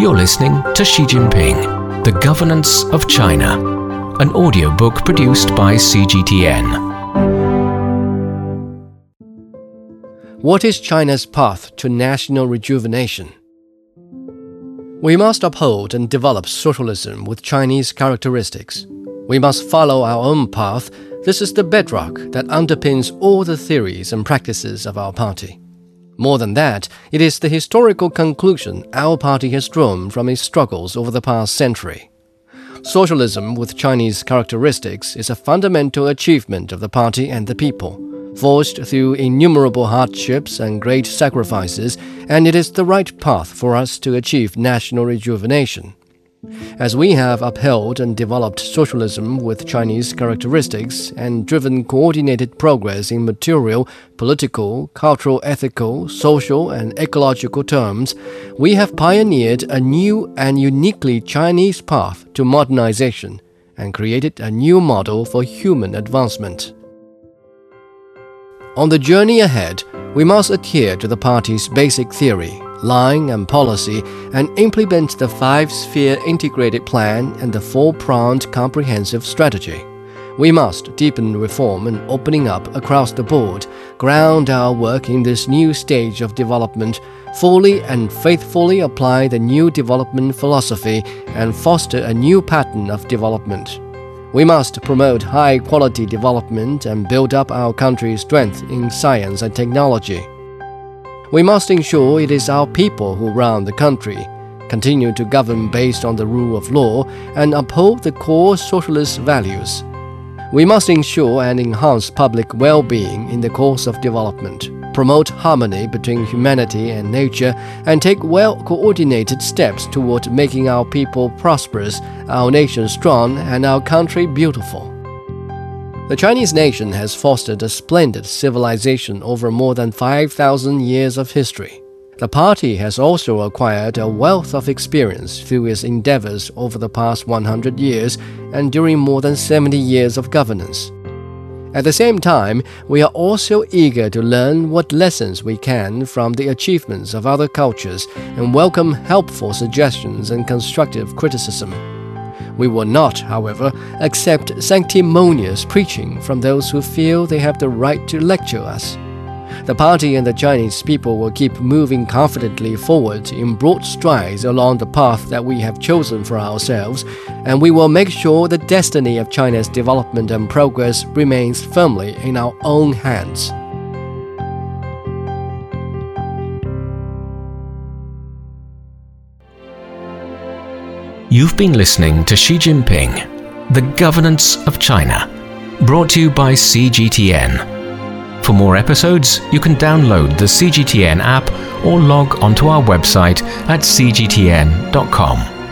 You're listening to Xi Jinping, The Governance of China, an audiobook produced by CGTN. What is China's path to national rejuvenation? We must uphold and develop socialism with Chinese characteristics. We must follow our own path. This is the bedrock that underpins all the theories and practices of our party. More than that, it is the historical conclusion our party has drawn from its struggles over the past century. Socialism with Chinese characteristics is a fundamental achievement of the party and the people, forged through innumerable hardships and great sacrifices, and it is the right path for us to achieve national rejuvenation. As we have upheld and developed socialism with Chinese characteristics and driven coordinated progress in material, political, cultural, ethical, social, and ecological terms, we have pioneered a new and uniquely Chinese path to modernization and created a new model for human advancement. On the journey ahead, we must adhere to the party's basic theory, line and policy, and implement the five-sphere integrated plan and the four-pronged comprehensive strategy. We must deepen reform and opening up across the board, ground our work in this new stage of development, fully and faithfully apply the new development philosophy, and foster a new pattern of development. We must promote high-quality development and build up our country's strength in science and technology. We must ensure it is our people who run the country, continue to govern based on the rule of law, and uphold the core socialist values. We must ensure and enhance public well-being in the course of development, promote harmony between humanity and nature, and take well-coordinated steps toward making our people prosperous, our nation strong, and our country beautiful. The Chinese nation has fostered a splendid civilization over more than 5,000 years of history. The party has also acquired a wealth of experience through its endeavors over the past 100 years and during more than 70 years of governance. At the same time, we are also eager to learn what lessons we can from the achievements of other cultures and welcome helpful suggestions and constructive criticism. We will not, however, accept sanctimonious preaching from those who feel they have the right to lecture us. The party and the Chinese people will keep moving confidently forward in broad strides along the path that we have chosen for ourselves, and we will make sure the destiny of China's development and progress remains firmly in our own hands. You've been listening to Xi Jinping, The Governance of China, brought to you by CGTN. For more episodes, you can download the CGTN app or log onto our website at cgtn.com.